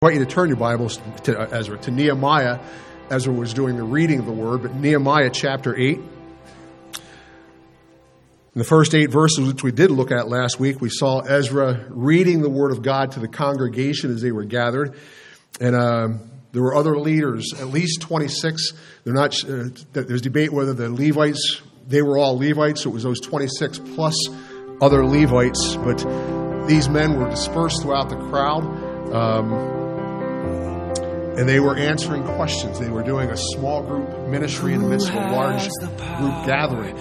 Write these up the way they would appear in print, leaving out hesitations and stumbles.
I want you to turn your Bibles to Ezra, to Nehemiah. Ezra was doing the reading of the Word, but Nehemiah chapter 8. In the first 8 verses, which we did look at last week, we saw Ezra reading the Word of God to the congregation as they were gathered. And there were other leaders, at least 26. There's debate whether the Levites, they were all Levites, so it was those 26 plus other Levites. But these men were dispersed throughout the crowd. And they were answering questions. They were doing a small group ministry in the midst of a large group gathering.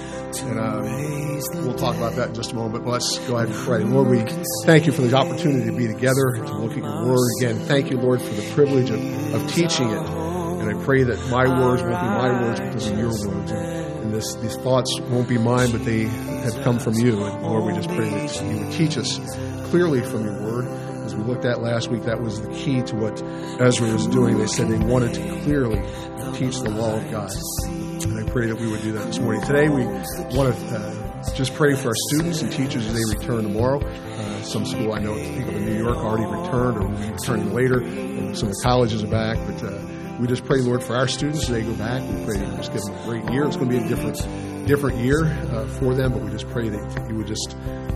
And we'll talk about that in just a moment. But let's go ahead and pray. Lord, we thank you for the opportunity to be together, to look at your word. Again, thank you, Lord, for the privilege of teaching it. And I pray that my words won't be my words, but they'll be your words. And these thoughts won't be mine, but they have come from you. And Lord, we just pray that you would teach us clearly from your word. As we looked at last week, that was the key to what Ezra was doing. They said they wanted to clearly teach the law of God. And I pray that we would do that this morning. Today, we want to just pray for our students and teachers as they return tomorrow. Some school, I know people in New York already returned or will be returning later. And some of the colleges are back. But we just pray, Lord, for our students as they go back. We pray that you just give them a great year. It's going to be a different year for them, but we just pray that you would just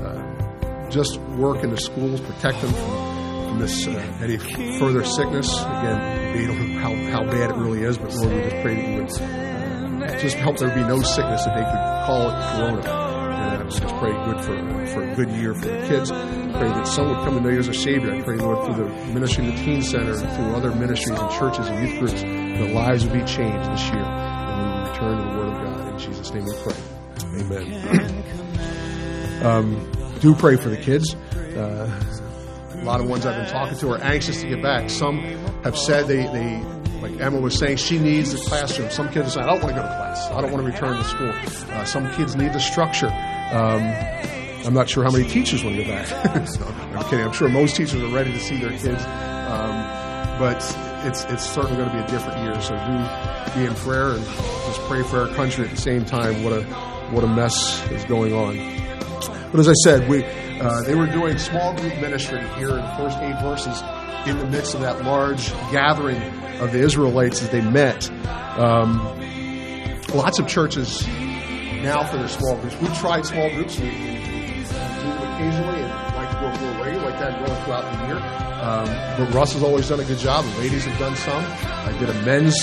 work in the schools, protect them from this any further sickness. Again, we don't know how bad it really is, but Lord, we just pray that you would just help there be no sickness that they could call it corona. And just pray good for a good year for the kids. Pray that some would come to know you as a Savior. I pray, Lord, through the ministry in the Teen Center and through other ministries and churches and youth groups, their lives will be changed this year. And we will return to the Word of God. In Jesus' name we pray. Amen. Do pray for the kids. A lot of ones I've been talking to are anxious to get back. Some have said they like Emma was saying, she needs the classroom. Some kids are saying, I don't want to go to class. I don't want to return to school. Some kids need the structure. I'm not sure how many teachers want to go back. No, I'm kidding. I'm sure most teachers are ready to see their kids. But it's certainly going to be a different year. So do be in prayer and just pray for our country at the same time. What a mess is going on. But as I said, they were doing small group ministry here in the first 8 verses in the midst of that large gathering of the Israelites as they met. Lots of churches now for their small groups. We've tried small groups. We do them occasionally and like to go a little regular like that going throughout the year. But Russ has always done a good job. The ladies have done some. I did a men's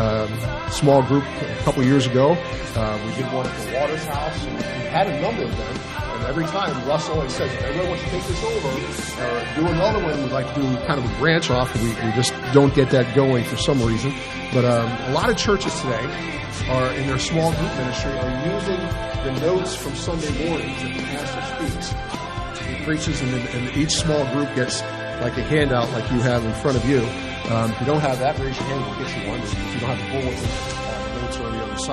small group a couple years ago. We did one at the Waters House. We had a number of them. Every time, Russ always says, if everyone wants to take this over or do another one, we'd like to do kind of a branch off, and we just don't get that going for some reason. But a lot of churches today are, in their small group ministry, are using the notes from Sunday mornings that the pastor speaks. He preaches, and each small group gets like a handout like you have in front of you. If you don't have that, raise your hand, we'll get you one. If you don't have the bulletin, the notes are on the other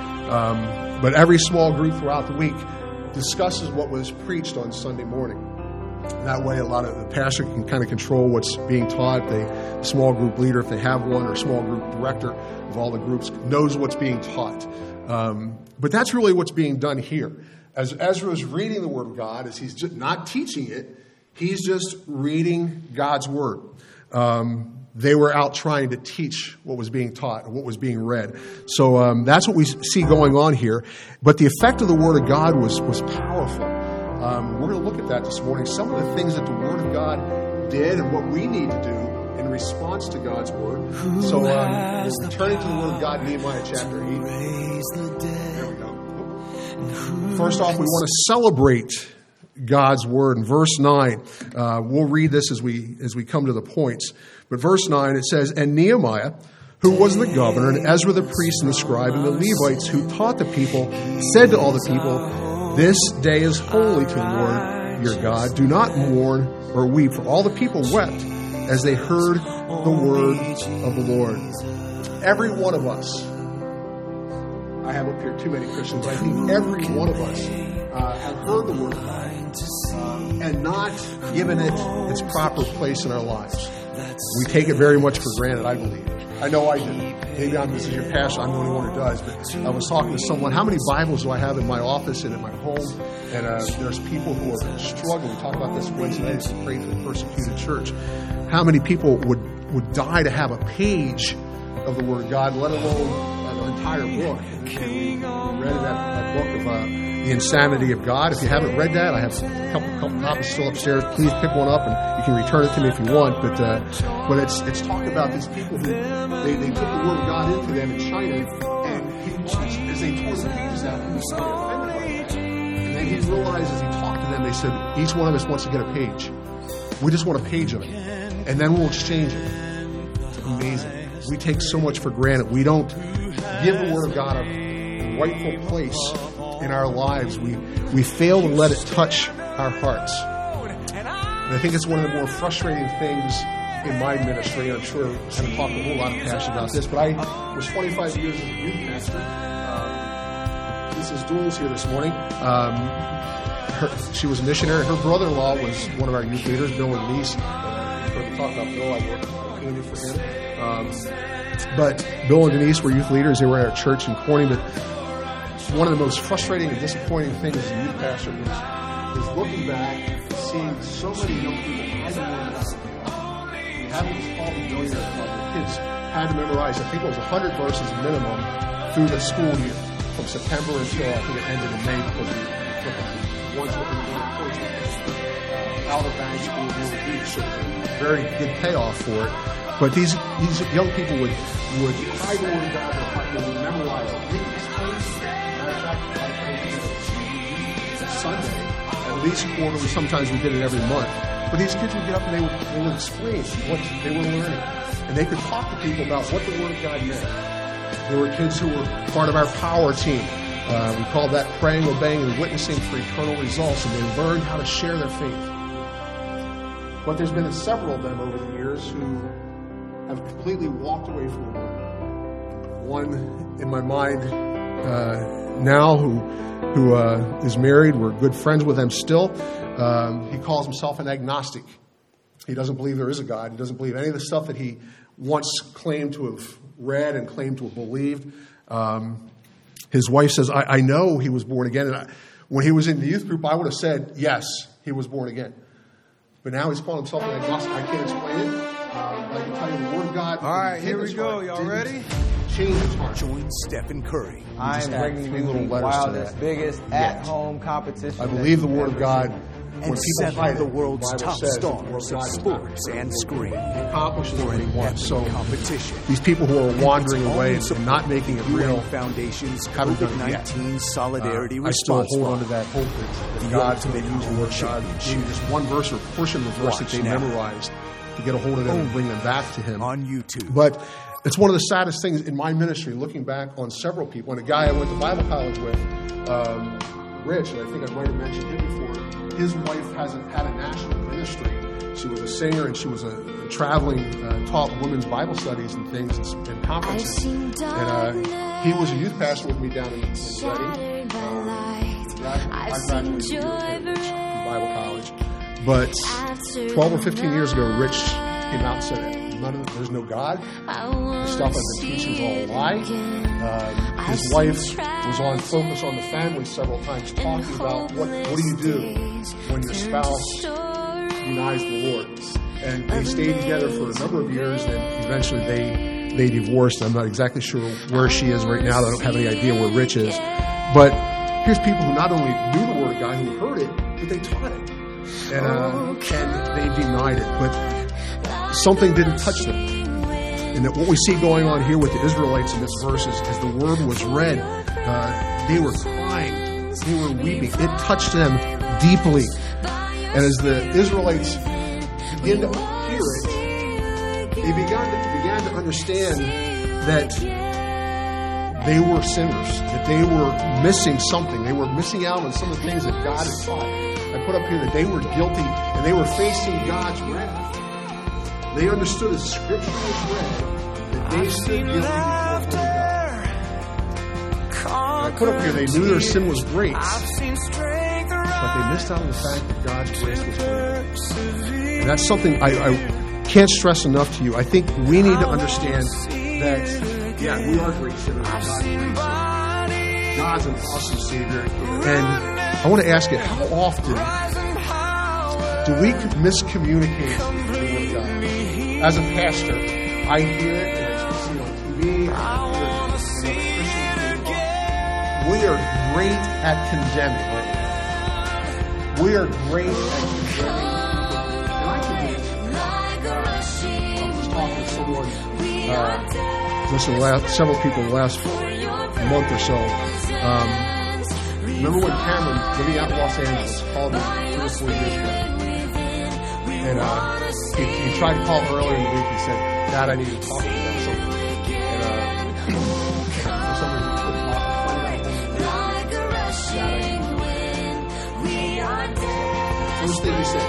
side. But every small group throughout the week discusses what was preached on Sunday morning. That way, a lot of the pastor can kind of control what's being taught. The small group leader, if they have one, or small group director of all the groups, knows what's being taught. But that's really what's being done here. As Ezra is reading the Word of God, as he's just not teaching it, he's just reading God's Word. They were out trying to teach what was being taught, what was being read. So that's what we see going on here. But the effect of the Word of God was powerful. We're going to look at that this morning. Some of the things that the Word of God did and what we need to do in response to God's Word. So we're turning to the Word of God, Nehemiah chapter 8. There we go. First off, we want to celebrate God's Word. In verse 9, we'll read this as we come to the points. But verse 9, it says, And Nehemiah, who was the governor, and Ezra the priest and the scribe, and the Levites who taught the people, said to all the people, This day is holy to the Lord your God. Do not mourn or weep. For all the people wept as they heard the word of the Lord. Every one of us, I have up here too many Christians, I think every one of us have heard the word of God and not given it its proper place in our lives. We take it very much for granted, I believe. I know I do. Maybe this is your pastor, I'm the only one who does. But I was talking to someone, how many Bibles do I have in my office and in my home? And there's people who are struggling. We talked about this Wednesday night as we prayed for the persecuted church. How many people would would die to have a page of the Word of God, let alone an entire book. And we read that book of The Insanity of God. If you haven't read that, I have a couple copies still upstairs. Please pick one up, and you can return it to me if you want. But it's talking about these people who they took the Word of God into them in China, and he watched as they tore the pages out, he was so offended by that. And then he realized as he talked to them, they said, each one of us wants to get a page. We just want a page of it, and then we'll exchange it. It's amazing. We take so much for granted. We don't give the Word of God a rightful place in our lives. We fail to let it touch our hearts. And I think it's one of the more frustrating things in my ministry. I'm sure I haven't talked a whole lot of passion about this, but I was 25 years as a youth pastor. Mrs. Duels here this morning. She was a missionary. Her brother-in-law was one of our youth leaders, Bill and Denise. You've heard me talk about Bill. I worked for him. But Bill and Denise were youth leaders. They were at our church in Corning. But one of the most frustrating and disappointing things as a youth pastor is looking back and seeing so many young people having this Paul the Millionaire Club. The kids had to memorize, I think it was 100 verses minimum through the school year, from September until I think it ended in May, because we took ones that were doing Outer Banks School, Newport Beach, so very good payoff for it. But these young people would hide the Word of God in their heart. They would memorize it. Sunday, at least quarterly. Sometimes we did it every month. But these kids would get up and they would explain what they were learning, and they could talk to people about what the Word of God meant. There were kids who were part of our power team. We called that praying, obeying, and witnessing for eternal results, and they learned how to share their faith. But there's been several of them over the years who have completely walked away from the Word. One in my mind now who is married. We're good friends with him still. He calls himself an agnostic. He doesn't believe there is a God. He doesn't believe any of the stuff that he once claimed to have read and claimed to have believed. His wife says, I know he was born again. And when he was in the youth group, I would have said, yes, he was born again. But now he's calling himself an agnostic. I can't explain it. I can tell you the Word of God. All right, here we go. Y'all ready? Change his heart. Join Stephen Curry. I'm bringing you the wildest, biggest at-home competition. I believe the Word of God. And seven of the world's top stars of sports and screen. Accomplishes what he wants. So competition. These people who are wandering away and not making it real Foundation's haven't done it yet. COVID-19 solidarity I still response. hold on to that hope that God's going to use the Word of God. Maybe just one verse or portion of the verse that they memorized to get a hold of them and bring them back to Him. On YouTube. But it's one of the saddest things in my ministry, looking back on several people. And a guy I went to Bible college with, Rich, and I think I might have mentioned him before, his wife hasn't had a national ministry. She was a singer, and she was a traveling, taught women's Bible studies and things and conferences. And he was a youth pastor with me down in Reading. I graduated from Bible college. But 12 or 15 years ago, Rich came out and said, there's no God. The stuff I've been teaching is all a lie. His wife was on Focus on the Family several times talking about what do you do when your spouse denies the Lord. And they stayed together for a number of years, and eventually they divorced. I'm not exactly sure where she is right now. I don't have any idea where Rich is. But here's people who not only knew the Word of God, who heard it, but they taught it. And they denied it. But something didn't touch them. And that what we see going on here with the Israelites in this verse is, as the word was read, they were crying, they were weeping. It touched them deeply. And as the Israelites began to hear it, they began to understand that they were sinners, that they were missing something. They were missing out on some of the things that God had taught. I put up here that they were guilty and they were facing God's wrath. They understood as Scripture was read that they stood guilty before God. I put up here they knew their sin was great, but they missed out on the fact that God's grace was great. And that's something I can't stress enough to you. I think we need to understand that, we are great sinners. God's an awesome Savior. And I want to ask you, how often do we miscommunicate the Word of God? as a pastor, I hear it, and I see it on TV, we are great at condemning, aren't we? We are great at condemning. And I can do this. I was talking to someone, several people the last month or so. Remember when Cameron, living out in Los Angeles, called me 3 or 4 years ago? And he tried to call earlier in the week. He said, "Dad, I need to talk to you about something." And for some reason, he couldn't talk. First thing he said,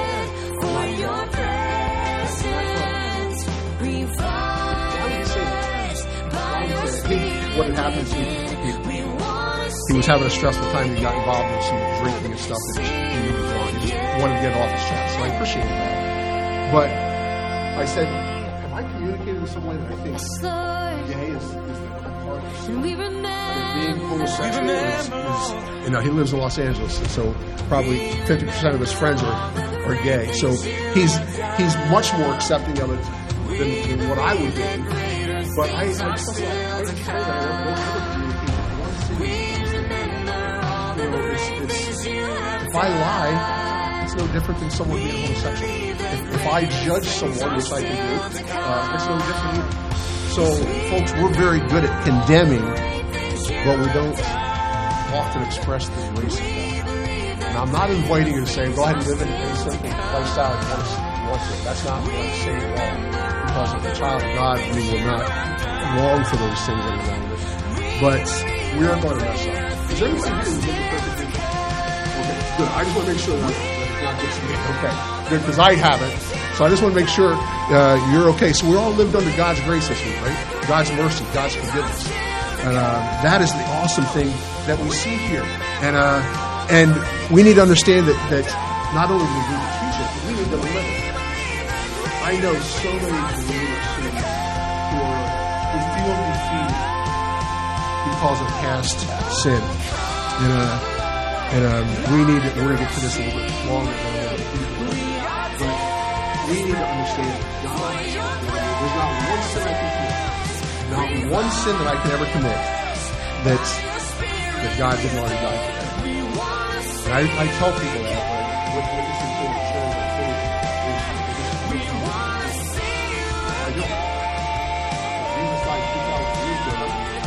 what had happened is he was having a stressful time. He got involved in some drinking and stuff. And he wanted to get it off his chest. So I appreciated that. But I said, have I communicated in some way that I think gay is the part of sin? Being homosexual is he lives in Los Angeles, and so probably 50% of his friends are gay. So he's much more accepting of it than what I would be. But I trust that I don't ever communicate. If I lie, it's no different than someone being homosexual. If I judge someone, which I can do, it's no different either. So, folks, we're very good at condemning, but we don't often express the grace of God. And I'm not inviting you to say, go ahead and live in a simple lifestyle if you want to. That's not what I'm saying at all. Because as a child of God, we will not long for those things any longer. But we are going to mess up. Is there anybody here who's living perfectly? Okay, good. I just want to make sure that it's not just me. Okay, good, because I haven't. So I just want to make sure you're okay. So we all lived under God's grace this week, right? God's mercy, God's forgiveness. And that is the awesome thing that we see here. And we need to understand that not only do we need to teach it, but we need to live it. I know so many believers who feel defeated because of past sin. We're going to get to this a little bit longer than a little bit deeper. But we need to understand God. There's not one sin I can commit, not one sin that I can ever commit that God didn't already die for. And I tell people that, what this is going to show that faith is I don't. Jesus died 2,000 years ago.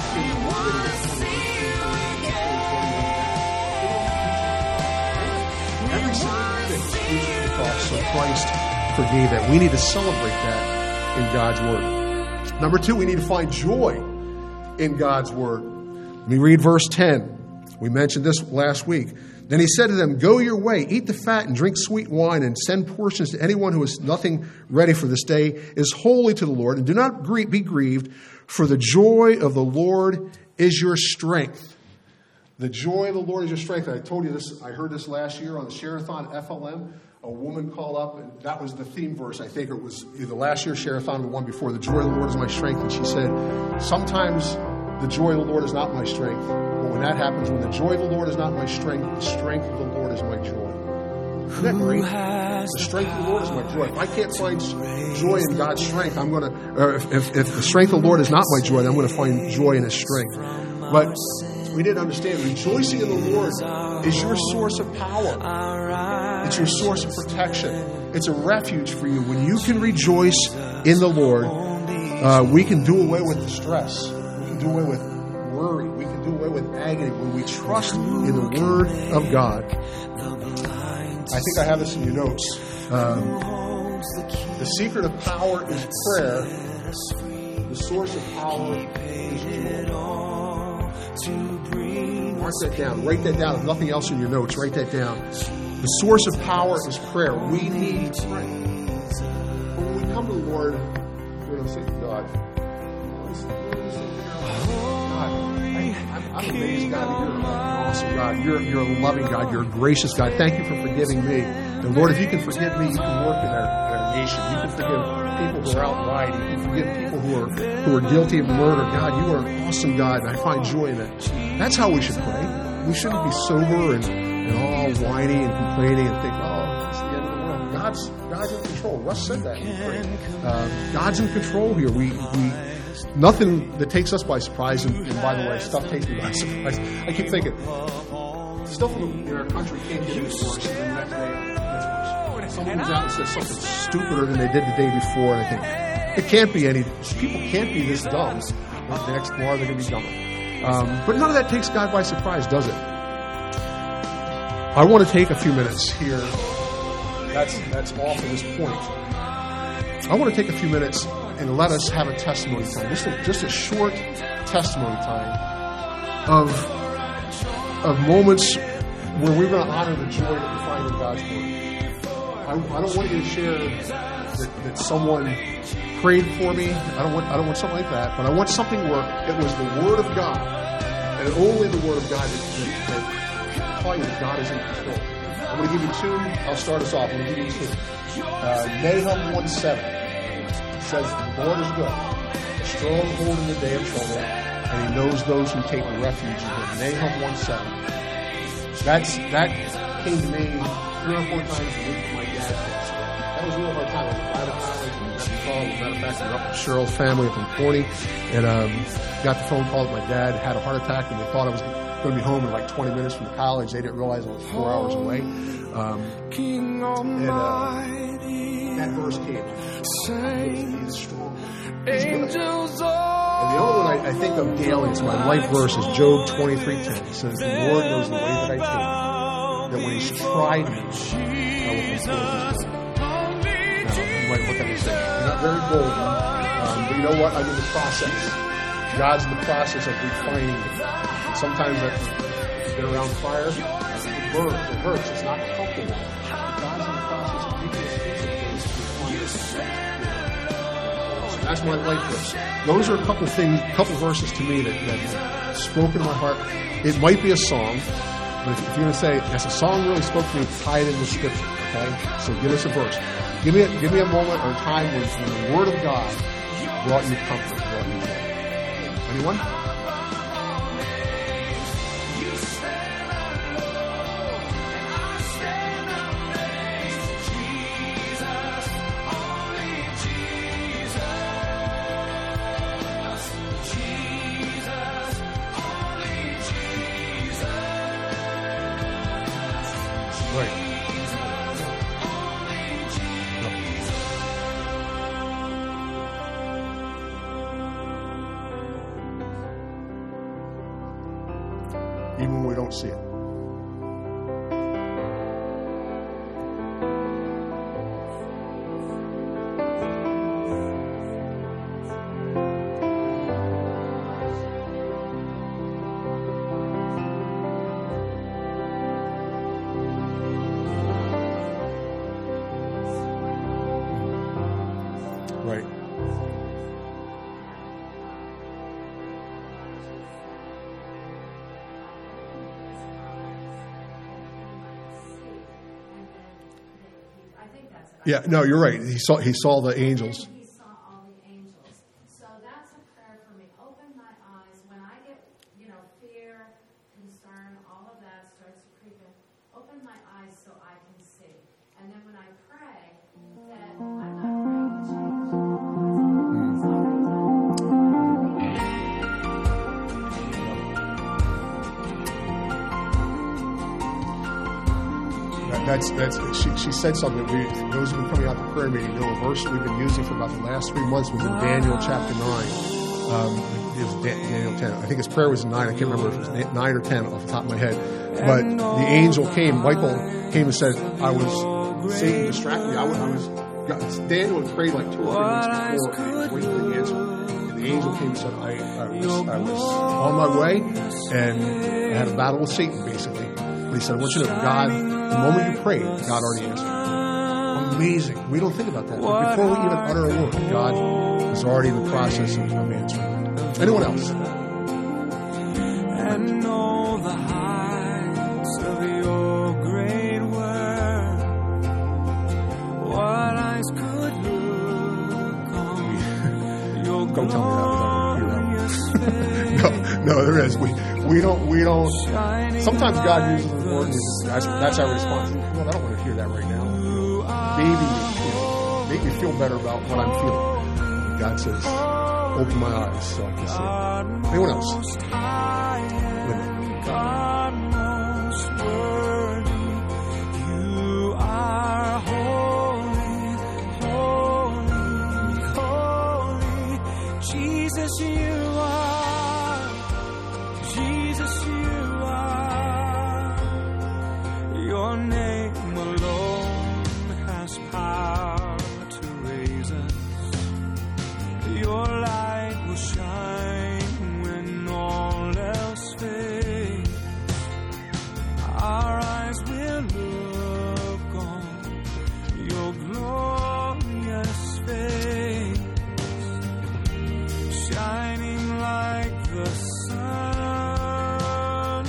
Every single thing is preached to the cross, so Christ forgave that. We need to celebrate that in God's Word. Number 2, we need to find joy in God's Word. Let me read verse 10. We mentioned this last week. Then he said to them, "Go your way, eat the fat and drink sweet wine, and send portions to anyone who has nothing ready for this day is holy to the Lord. And do not be grieved, for the joy of the Lord is your strength." The joy of the Lord is your strength. And I told you this, I heard this last year on the Share-a-thon FLM. A woman called up, and that was the theme verse. I think it was either last year's Share-a-thon or the one before. The joy of the Lord is my strength. And she said, sometimes the joy of the Lord is not my strength. But when that happens, when the joy of the Lord is not my strength, the strength of the Lord is my joy. Isn't that great? The strength of the Lord is my joy. If I can't find joy in God's strength, I'm going to, or if the strength of the Lord is not my joy, then I'm going to find joy in His strength. But we need to understand, rejoicing in the Lord is your source of power. It's your source of protection. It's a refuge for you. When you can rejoice in the Lord, we can do away with distress. We can do away with worry. We can do away with agony when we trust in the Word of God. I think I have this in your notes. The secret of power is prayer. The source of power is joy. Mark that down. Write that down. If nothing else in your notes, write that down. The source of power is prayer. We need to pray. But when we come to the Lord, we're going to say, God, I'm amazed, God, that you're an awesome God. You're a loving God. You're a gracious God. Thank you for forgiving me. And Lord, if you can forgive me, you can work in our nation. You can forgive people who are out rioting. You can forgive people who are guilty of murder. God, you are an awesome God, and I find joy in that. That's how we should pray. We shouldn't be sober and all whiny and complaining and think, oh, it's the end of the world. God's in control. Russ said that. God's in control here. We nothing that takes us by surprise. And by the way, stuff takes me by surprise. I keep thinking, stuff in our country can't get any worse than the next day. Someone comes out and says something stupider than they did the day before, and I think it can't be any. People can't be this dumb. The next tomorrow they're going to be dumber. But none of that takes God by surprise, does it? I want to take a few minutes here. That's all for this point. I want to take a few minutes and let us have a testimony time, just a short testimony time of moments where we're going to honor the joy that we find in God's Word. I don't want you to share that someone prayed for me. I don't want something like that. But I want something where it was the Word of God, and only the Word of God that tell you that God is in control. I'm going to give you two. I'll start us off. I'm going to give you two. Nahum 1:7 says, "The Lord is good, a stronghold in the day of trouble, and He knows those who take refuge in Him." Nahum 1:7. That came to me 3 or 4 times a week with my dad. That was a real hard time. I was out of college and got the call. As a matter of fact, we were up with Cheryl's family up in Forney, and got the phone call that my dad had a heart attack, and they thought I was going to be home in like 20 minutes from the college. They didn't realize it was 4 hours away. That verse came. He's strong. He's good. And the other one I think of daily, it's my life verse, is Job 23:10. It says, "The Lord knows the way that I take, that when He's tried me, I will fulfill His will." Now, you might look at me and say, "You're not very bold, but you know what? I'm in the process. God's in the process of refining me. And sometimes I've been around fire. It burns. It hurts. It's not comfortable. But God's in the process of making us that's my life verse. Those are a couple verses to me that spoke into my heart. It might be a song, but if you're going to say, "Has a song really spoke to me?" tie it into Scripture. Okay, so give us a verse. Give me a moment or a time when the Word of God brought you comfort, brought you joy. Anyone? Even when we don't see it. Right. Yeah, no, you're right. He saw the angels. He saw all the angels. So that's a prayer for me. Open my eyes when I get, fear, concern, all of that starts to creep in. Open my eyes so I can see. And then when I pray, that I'm not praying to change. It's already She said something. Those who've been coming out to the prayer meeting know a verse that we've been using for about the last 3 months was in Daniel chapter 9. It was Daniel 10. I think his prayer was 9. I can't remember if it was 9 or 10 off the top of my head. But the angel came, Michael came and said, Satan distracted me. Daniel had prayed like 2 or 3 weeks before, and he was waiting for the answer. And the angel came and said, I was on my way, and I had a battle with Satan, basically. But he said, I want you to know, God, the moment you prayed, God already answered. Amazing. We don't think about that. But before we even utter a word, God is already in the process of answering. Anyone else? And know the heights of your great word, what eyes could look on your Don't tell me that. No, there is. We don't. Sometimes God uses the word. That's our response. Well, I don't want to hear that right now. Maybe make me feel better about what I'm feeling. God says, open my eyes so I can see. Anyone else? Linda. God most worthy, you are holy, holy, holy. Jesus, you are. Jesus, you are. Your name alone has power to raise us. Your light will shine when all else fades. Our eyes will look on your glorious face, shining like the sun.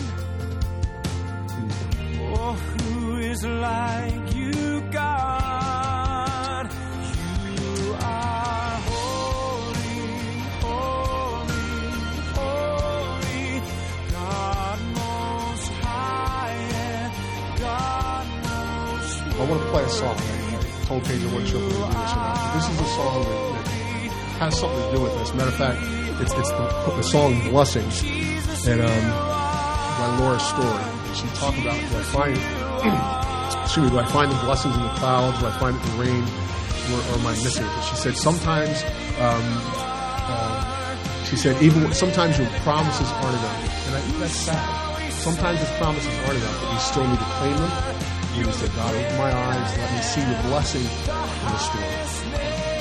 Oh, who is like you, God? You are holy, holy, holy. God most high, God most I want to play a song. I told Paige I wasn't sure if we would do this or not. This is a song that has something to do with this. Matter of fact, it's the song Blessings, and by Laura Story. She talked about, do I find the blessings in the clouds? Do I find it in the rain? Or am I missing it? She said sometimes, even sometimes your promises aren't enough. And I think that's sad. Sometimes his promises aren't enough, but we still need to claim them. You need to say, God, open my eyes, let me see your blessing in the storm.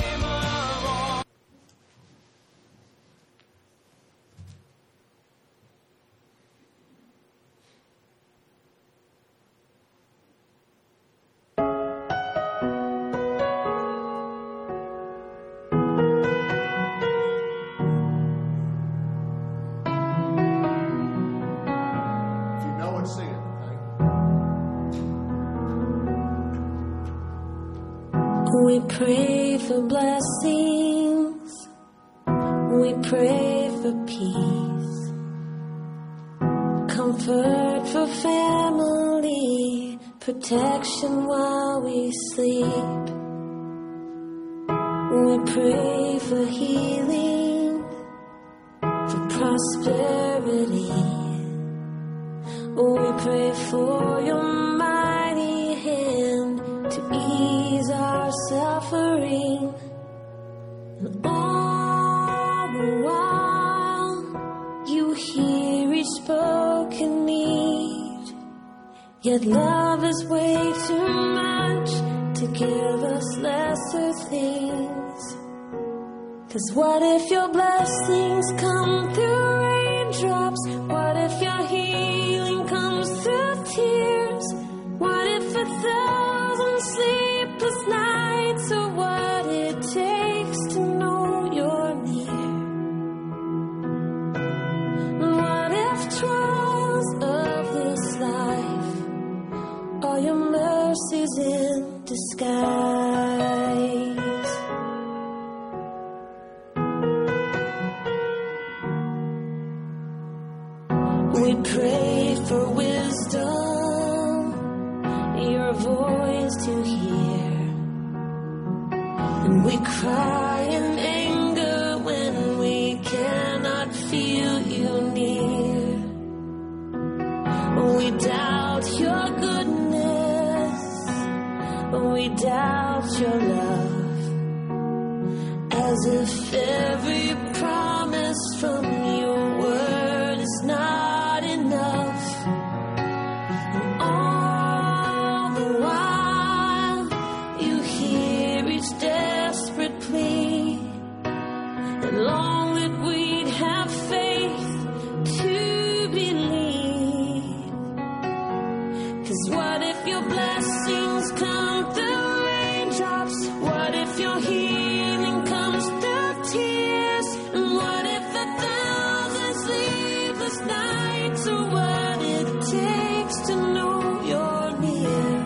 We pray for blessings, we pray for peace, comfort for family, protection while we sleep. We pray for healing, for prosperity. We pray for your mighty hand to ease our suffering, and all the while you hear each spoken need. Yet love is way too much to give us lesser things. 'Cause what if your blessings come through raindrops? What if your healing comes through tears? What if 1,000 sleepless nights are what it takes to know you're near? What if trials of this life are your mercies in disguise? We pray for wisdom, your voice to hear, and we cry in anger when we cannot feel you near. We doubt your goodness, we doubt your love, as if every promise from your word is not enough. And all the while you hear each desperate plea, and long that we'd have faith to believe. 'Cause what if your blessings come through raindrops? What if your healing comes through tears? And what if 1,000 sleepless nights are what it takes to know you're near?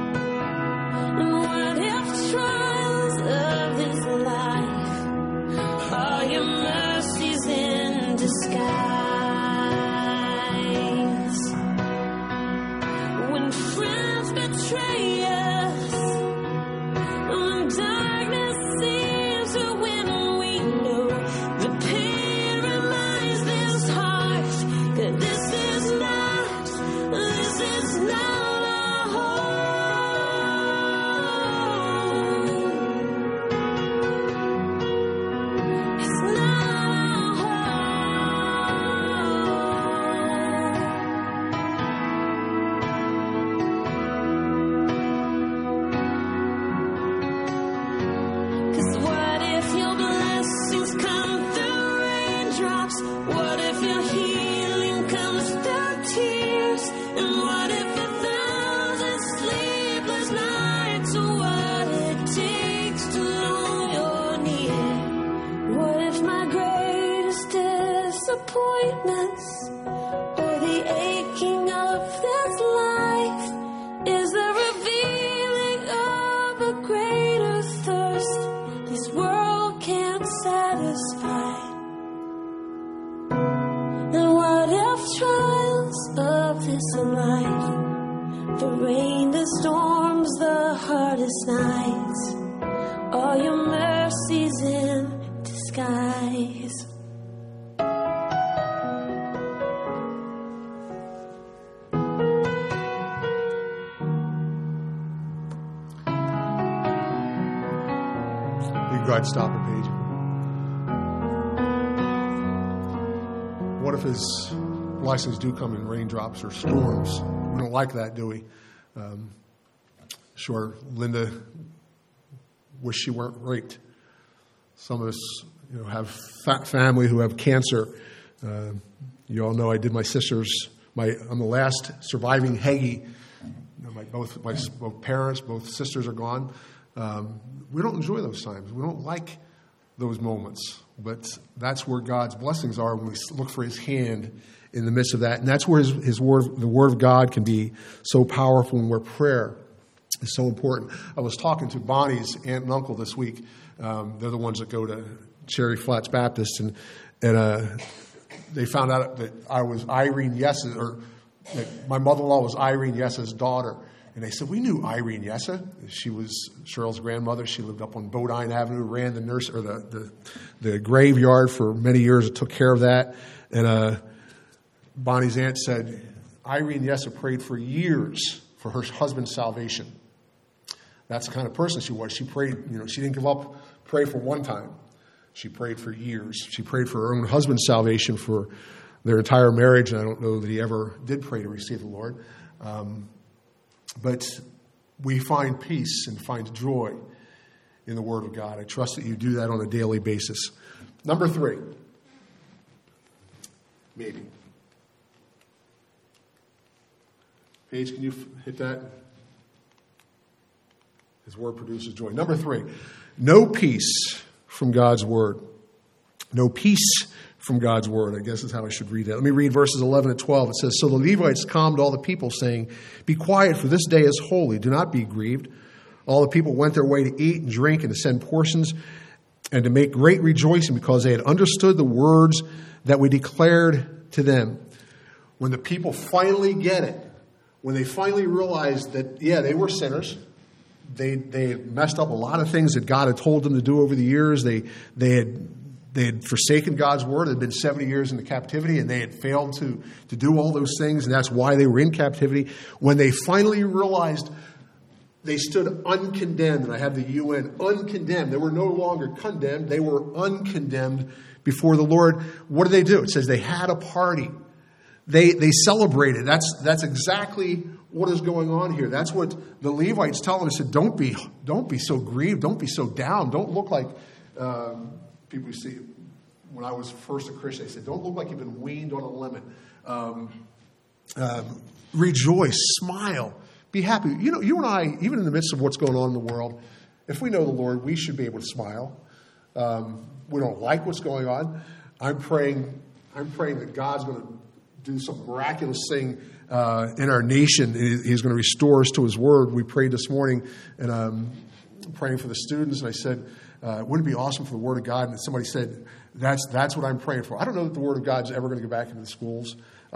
And what if trials of this life disappointments or the aching of this life is the revealing of a greater thirst this world can't satisfy. And what if trials of this life, the rain, the storms, the hardest nights, are your mercies in disguise? Go ahead, stop the page. What if his blessings do come in raindrops or storms? We don't like that, do we? Sure, Linda wish she weren't raped. Some of us, have family who have cancer. You all know I did my sister's. I'm the last surviving Hagee. Both parents, both sisters are gone. We don't enjoy those times. We don't like those moments. But that's where God's blessings are when we look for his hand in the midst of that. And that's where his word, the word of God, can be so powerful, and where prayer is so important. I was talking to Bonnie's aunt and uncle this week. They're the ones that go to Cherry Flats Baptist. And they found out that I was Irene Yes's, or that my mother-in-law was Irene Yes's daughter. And they said, we knew Irene Yessa. She was Cheryl's grandmother. She lived up on Bodine Avenue, ran the nurse or the graveyard for many years and took care of that. And Bonnie's aunt said, Irene Yessa prayed for years for her husband's salvation. That's the kind of person she was. She prayed, she didn't give up, pray for one time. She prayed for years. She prayed for her own husband's salvation for their entire marriage. And I don't know that he ever did pray to receive the Lord. But we find peace and find joy in the Word of God. I trust that you do that on a daily basis. Number 3. Maybe. Paige, can you hit that? His Word produces joy. Number 3. No peace from God's Word. No peace from God's word. I guess is how I should read that. Let me read verses 11 and 12. It says, So the Levites calmed all the people, saying, Be quiet, for this day is holy. Do not be grieved. All the people went their way to eat and drink and to send portions and to make great rejoicing, because they had understood the words that we declared to them. When the people finally get it, when they finally realize that, they were sinners, they had messed up a lot of things that God had told them to do over the years. They had forsaken God's word. It had been 70 years in the captivity, and they had failed to do all those things, and that's why they were in captivity. When they finally realized they stood uncondemned, and I have the UN, uncondemned. They were no longer condemned. They were uncondemned before the Lord. What did they do? It says they had a party. They celebrated. That's exactly what is going on here. That's what the Levites tell them. They said, don't be so grieved. Don't be so down. Don't look like people you see. When I was first a Christian, they said, don't look like you've been weaned on a lemon. Rejoice, smile, be happy. You and I, even in the midst of what's going on in the world, if we know the Lord, we should be able to smile. We don't like what's going on. I'm praying that God's going to do some miraculous thing in our nation. He's going to restore us to his word. We prayed this morning, and I'm praying for the students, and I said, wouldn't it be awesome for the word of God? And somebody said, that's what I'm praying for. I don't know that the word of God's ever going to go back into the schools.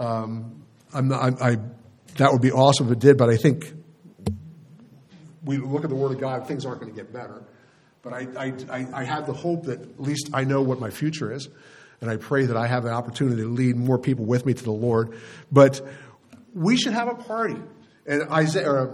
That would be awesome if it did, but I think we look at the word of God, things aren't going to get better. But I have the hope that at least I know what my future is. And I pray that I have an opportunity to lead more people with me to the Lord. But we should have a party. And Isaiah,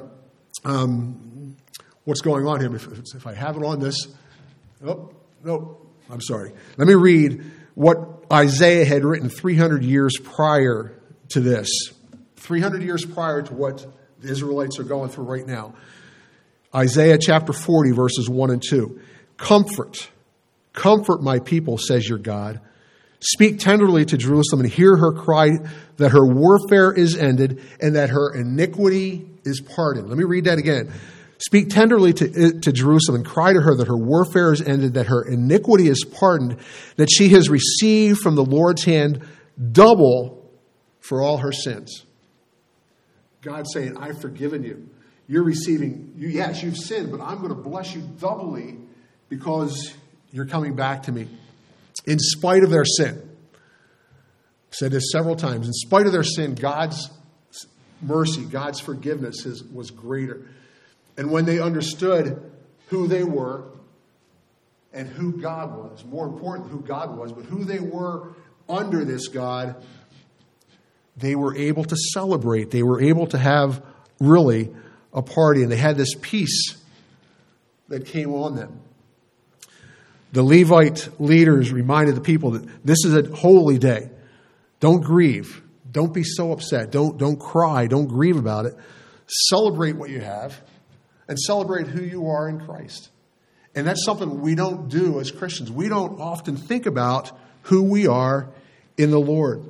what's going on here? If I have it on this, nope, I'm sorry. Let me read what Isaiah had written 300 years prior to this. 300 years prior to what the Israelites are going through right now. Isaiah chapter 40, verses 1 and 2. Comfort my people, says your God. Speak tenderly to Jerusalem and hear her cry that her warfare is ended and that her iniquity is pardoned. Let me read that again. Speak tenderly to Jerusalem and cry to her that her warfare is ended, that her iniquity is pardoned, that she has received from the Lord's hand double for all her sins. God's saying, I've forgiven you. You're receiving, yes, you've sinned, but I'm going to bless you doubly because you're coming back to me. In spite of their sin. I've said this several times. In spite of their sin, God's mercy, God's forgiveness was greater. And when they understood who they were and who God was, more important who God was, but who they were under this God, they were able to celebrate. They were able to have really a party, and they had this peace that came on them. The Levite leaders reminded the people that this is a holy day. Don't grieve. Don't be so upset. Don't cry. Don't grieve about it. Celebrate what you have and celebrate who you are in Christ. And that's something we don't do as Christians. We don't often think about who we are in the Lord.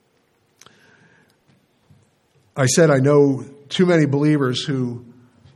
I said I know too many believers who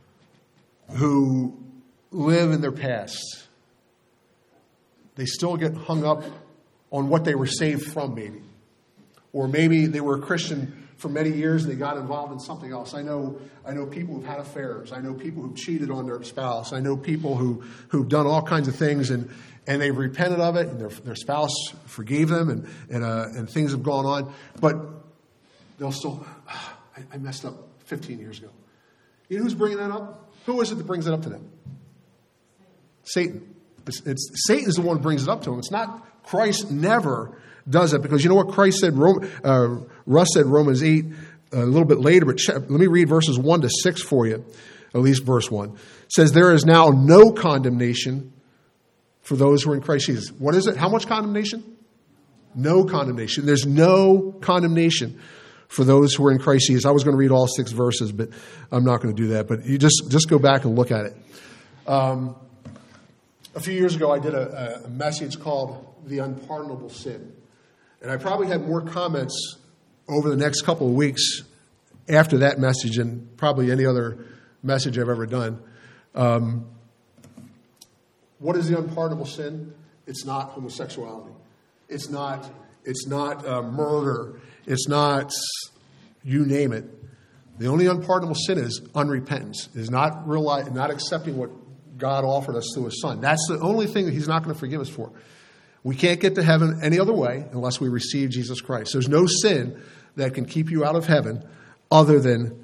live in their past. They still get hung up on what they were saved from, maybe. Or maybe they were a Christian for many years and they got involved in something else. I know people who've had affairs. I know people who've cheated on their spouse. I know people who've done all kinds of things and they've repented of it and their spouse forgave them and things have gone on. But they'll still, I messed up 15 years ago. You know who's bringing that up? Who is it that brings it up to them? Satan. Satan's the one who brings it up to them. It's not Christ. Never does it, because you know what Christ said. Russ said Romans 8 a little bit later, but let me read verses 1 to 6 for you. At least verse 1 it says, "There is now no condemnation for those who are in Christ Jesus." What is it? How much condemnation? No condemnation. There's no condemnation for those who are in Christ Jesus. I was going to read all 6 verses, but I'm not going to do that. But you just go back and look at it. A few years ago, I did a message called "The Unpardonable Sin." And I probably had more comments over the next couple of weeks after that message than probably any other message I've ever done. What is the unpardonable sin? It's not homosexuality. It's not murder. It's not, you name it. The only unpardonable sin is unrepentance, is not accepting what God offered us through His Son. That's the only thing that He's not going to forgive us for. We can't get to heaven any other way unless we receive Jesus Christ. There's no sin that can keep you out of heaven other than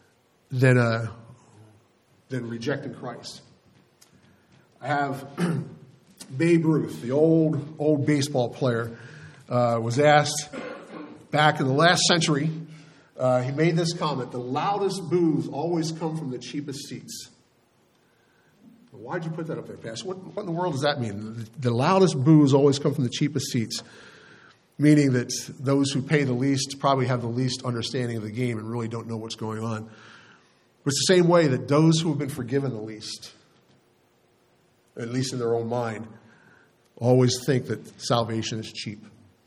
rejecting Christ. I have Babe Ruth, the old baseball player, was asked back in the last century. He made this comment: "The loudest boos always come from the cheapest seats." Why'd you put that up there, Pastor? What in the world does that mean? The loudest boos always come from the cheapest seats, meaning that those who pay the least probably have the least understanding of the game and really don't know what's going on. But it's the same way that those who have been forgiven the least, at least in their own mind, always think that salvation is cheap.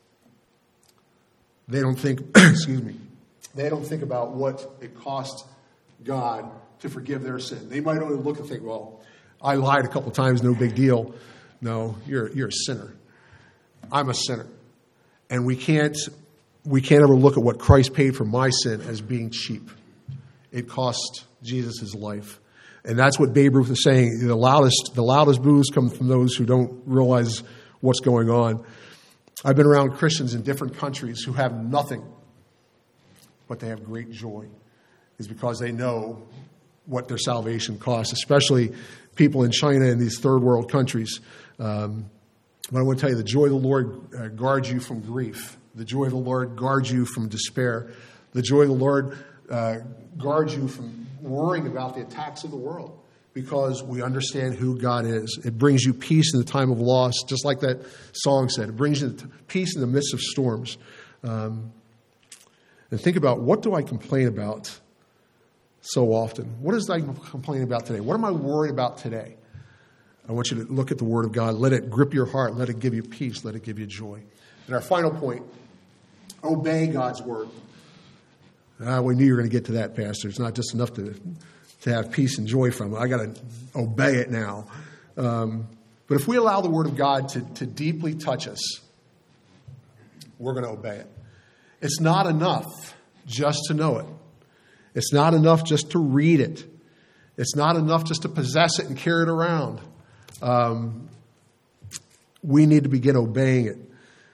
They don't think, they don't think about what it cost God to forgive their sin. They might only look and think, well, I lied a couple of times, no big deal. No, you're a sinner. I'm a sinner. And we can't ever look at what Christ paid for my sin as being cheap. It cost Jesus his life. And that's what Babe Ruth is saying. The loudest boos come from those who don't realize what's going on. I've been around Christians in different countries who have nothing, but they have great joy. It's because they know what their salvation costs, especially people in China and these third world countries. But I want to tell you, the joy of the Lord guards you from grief. The joy of the Lord guards you from despair. The joy of the Lord guards you from worrying about the attacks of the world, because we understand who God is. It brings you peace in the time of loss, just like that song said. It brings you peace in the midst of storms. And think about, what do I complain about so often? What is I complaining about today? What am I worried about today? I want you to look at the Word of God. Let it grip your heart. Let it give you peace. Let it give you joy. And our final point, obey God's Word. We knew you were going to get to that, Pastor. It's not just enough to to have peace and joy from it. I got to obey it now. But if we allow the Word of God to deeply touch us, we're going to obey it. It's not enough just to know it. It's not enough just to read it. It's not enough just to possess it and carry it around. We need to begin obeying it.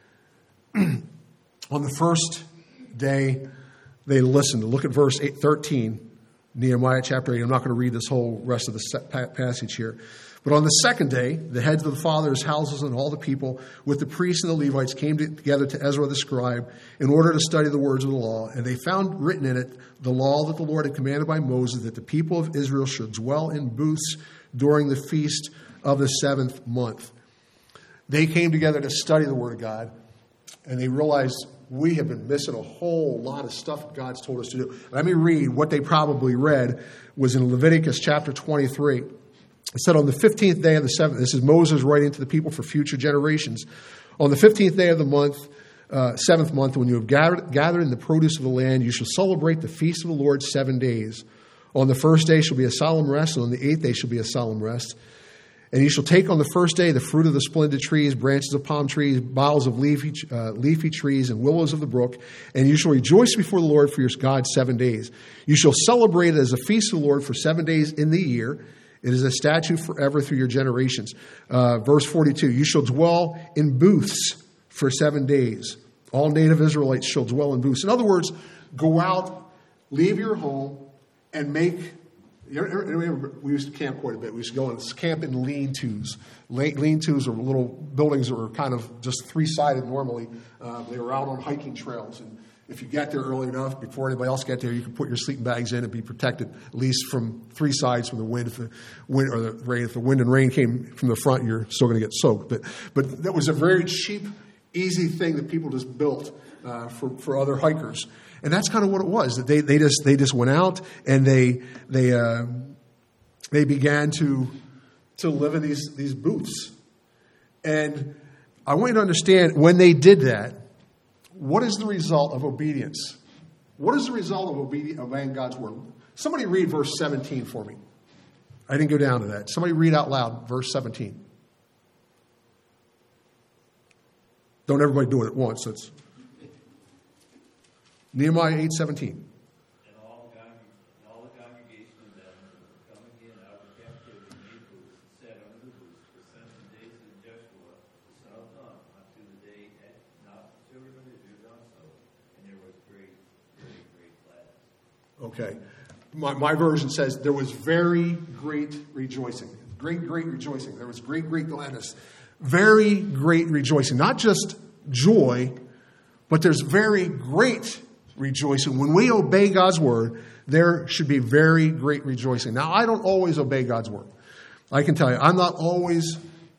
On the first day, they listened. Look at verse 13, Nehemiah chapter 8. I'm not going to read this whole rest of the passage here. But on the second day, the heads of the fathers' houses and all the people with the priests and the Levites came together to Ezra the scribe in order to study the words of the law. And they found written in it the law that the Lord had commanded by Moses, that the people of Israel should dwell in booths during the feast of the 7th month. They came together to study the Word of God, and they realized we have been missing a whole lot of stuff God's told us to do. Let me read what they probably read was in Leviticus chapter 23. It said, on the 15th day of the 7th, this is Moses writing to the people for future generations. On the 15th day of the month, 7th month, when you have gathered in the produce of the land, you shall celebrate the feast of the Lord 7 days. On the first day shall be a solemn rest, and on the 8th day shall be a solemn rest. And you shall take on the first day the fruit of the splendid trees, branches of palm trees, boughs of leafy trees, and willows of the brook. And you shall rejoice before the Lord for your God 7 days. You shall celebrate it as a feast of the Lord for 7 days in the year. It is a statute forever through your generations. Verse 42, you shall dwell in booths for 7 days. All native Israelites shall dwell in booths. In other words, go out, leave your home, and make... We used to camp quite a bit. We used to go and camp in lean-tos. Lean-tos are little buildings that were kind of just three-sided normally. They were out on hiking trails. And if you get there early enough, before anybody else get there, you can put your sleeping bags in and be protected at least from three sides from the wind. If the wind or the rain, if the wind and rain came from the front, you're still going to get soaked. But that was a very cheap, easy thing that people just built for other hikers. And that's kind of what it was. That they just went out and they began to live in these booths. And I want you to understand, when they did that, what is the result of obedience? What is the result of obeying God's word? Somebody read verse 17 for me. I didn't go down to that. Somebody read out loud verse 17. Don't everybody do it at once. That's Nehemiah 8:17. And all the congregation of them come again out of captivity made booths and sat under the booths for 7 days of Joshua, the son of Nun, unto the day not the children of Israel done so, and there was great gladness. Okay. My version says there was very great rejoicing. Great rejoicing. There was great gladness. Very great rejoicing. Not just joy, but there's very great rejoicing. When we obey God's word, there should be very great rejoicing. Now, I don't always obey God's word. I can tell you, I'm not always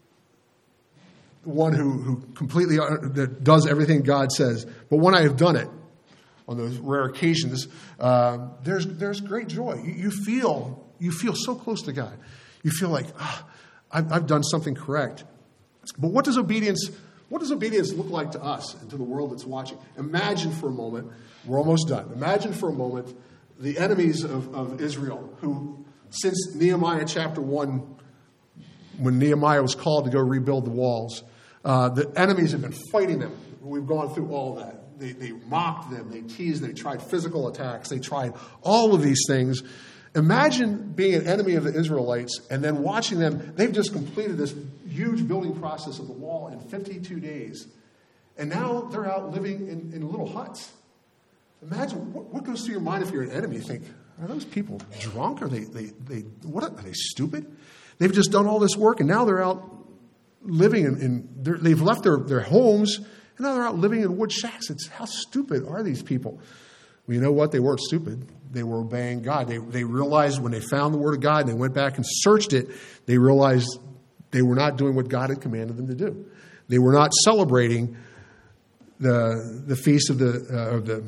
the one who completely that does everything God says. But when I have done it, on those rare occasions, there's great joy. You feel so close to God. You feel like, I've done something correct. But what does obedience look like to us and to the world that's watching? Imagine for a moment, we're almost done. Imagine for a moment the enemies of Israel who, since Nehemiah chapter 1, when Nehemiah was called to go rebuild the walls, the enemies have been fighting them. We've gone through all that. They mocked them, they teased them, they tried physical attacks, they tried all of these things. Imagine being an enemy of the Israelites and then watching them. They've just completed this huge building process of the wall in 52 days. And now they're out living in little huts. Imagine what goes through your mind if you're an enemy. You think, are those people drunk? Are they stupid? They've just done all this work and now they're out living they've left their homes and now they're out living in wood shacks. How stupid are these people? Well, you know what? They weren't stupid. They were obeying God. They realized when they found the Word of God and they went back and searched it, they realized they were not doing what God had commanded them to do. They were not celebrating the feast of the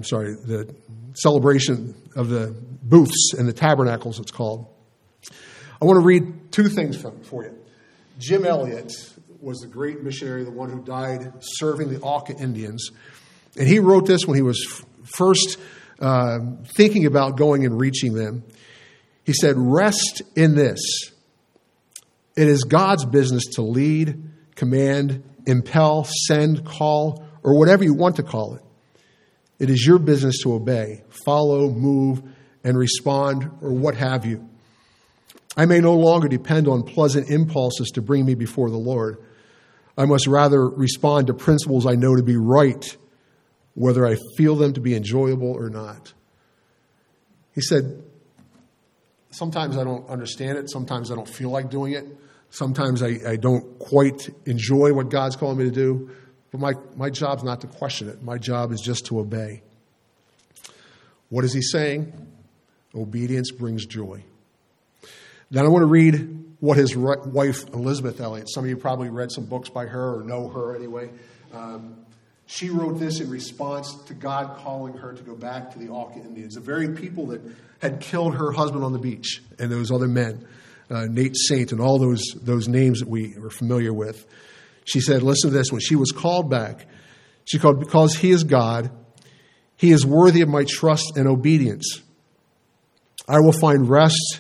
celebration of the booths and the tabernacles, it's called. I want to read two things for you. Jim Elliot was the great missionary, the one who died serving the Auca Indians. And he wrote this when he was first thinking about going and reaching them. He said, rest in this. It is God's business to lead, command, impel, send, call, or whatever you want to call it. It is your business to obey, follow, move, and respond, or what have you. I may no longer depend on pleasant impulses to bring me before the Lord. I must rather respond to principles I know to be right, whether I feel them to be enjoyable or not. He said, sometimes I don't understand it. Sometimes I don't feel like doing it. Sometimes I don't quite enjoy what God's calling me to do. But my job's not to question it. My job is just to obey. What is he saying? Obedience brings joy. Then I want to read what his wife, Elizabeth Elliot, some of you probably read some books by her or know her anyway. She wrote this in response to God calling her to go back to the Auca Indians, the very people that had killed her husband on the beach and those other men, Nate Saint and all those names that we are familiar with. She said, listen to this, when she was called back, she called, because he is God, he is worthy of my trust and obedience. I will find rest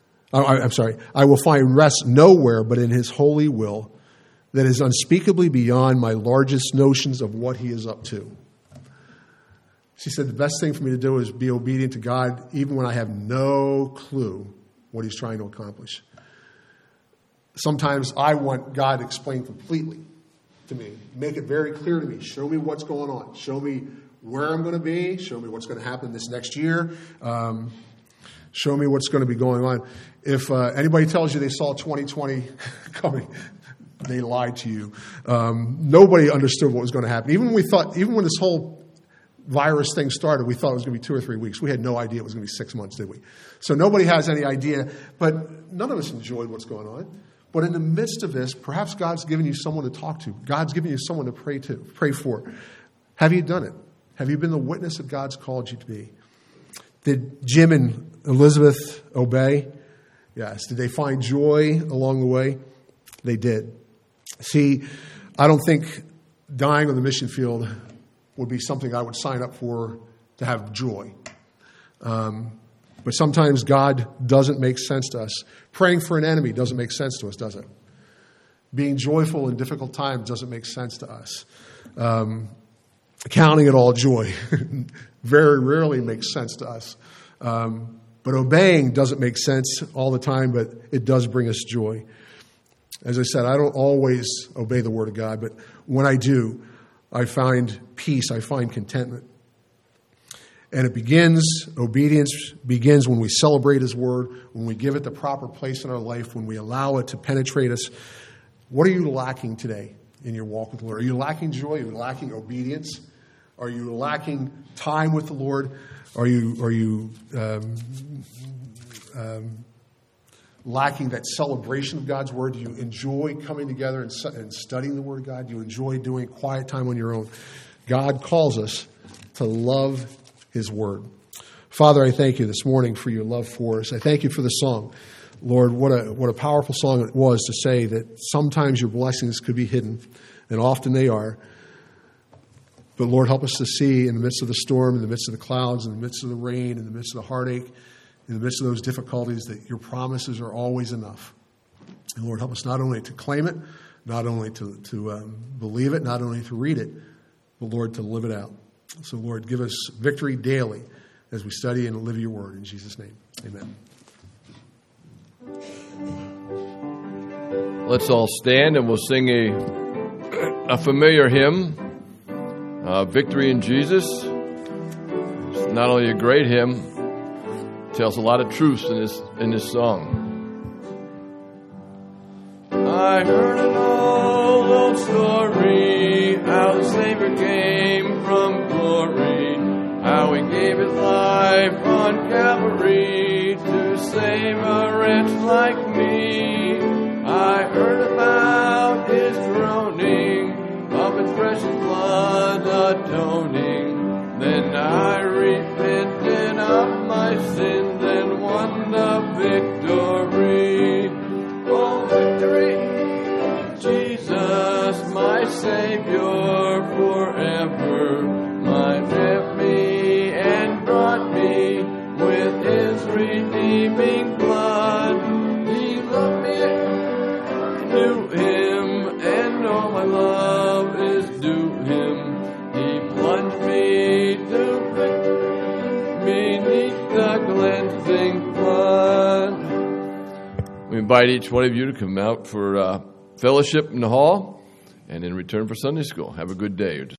nowhere but in his holy will that is unspeakably beyond my largest notions of what he is up to. She said, the best thing for me to do is be obedient to God even when I have no clue what he's trying to accomplish. Sometimes I want God to explain completely to me, make it very clear to me, show me what's going on, show me where I'm going to be, show me what's going to happen this next year, show me what's going to be going on. If anybody tells you they saw 2020 coming, they lied to you. Nobody understood what was going to happen. Even when this whole virus thing started, we thought it was going to be 2 or 3 weeks. We had no idea it was going to be 6 months, did we? So nobody has any idea, but none of us enjoyed what's going on. But in the midst of this, perhaps God's given you someone to talk to. God's given you someone to pray for. Have you done it? Have you been the witness that God's called you to be? Did Jim and Elizabeth obey? Yes. Did they find joy along the way? They did. See, I don't think dying on the mission field would be something I would sign up for to have joy. But sometimes God doesn't make sense to us. Praying for an enemy doesn't make sense to us, does it? Being joyful in difficult times doesn't make sense to us. Counting it all joy very rarely makes sense to us. But obeying doesn't make sense all the time, but it does bring us joy. As I said, I don't always obey the Word of God, but when I do, I find peace, I find contentment. And obedience begins when we celebrate His Word, when we give it the proper place in our life, when we allow it to penetrate us. What are you lacking today in your walk with the Lord? Are you lacking joy? Are you lacking obedience? Are you lacking time with the Lord? Are you lacking that celebration of God's Word? Do you enjoy coming together and studying the Word of God? Do you enjoy doing quiet time on your own? God calls us to love His Word. Father, I thank you this morning for your love for us. I thank you for the song. Lord, what a powerful song it was to say that sometimes your blessings could be hidden, and often they are. But Lord, help us to see in the midst of the storm, in the midst of the clouds, in the midst of the rain, in the midst of the heartache, in the midst of those difficulties, that your promises are always enough. And Lord, help us not only to claim it, not only to believe it, not only to read it, but Lord, to live it out. So Lord, give us victory daily as we study and live your word. In Jesus' name, amen. Let's all stand and we'll sing a familiar hymn, Victory in Jesus. It's not only a great hymn, it tells a lot of truths in this song. I heard an old story, how the Savior came from glory, how he gave his life on Calvary to save a wretch like me. I heard about his groaning, of his precious blood atoning. Then I repented of my sins and won the victory. Oh, victory, Jesus, my Savior forever, mine left me and brought me with his redeeming invite each one of you to come out for fellowship in the hall and in return for Sunday school. Have a good day.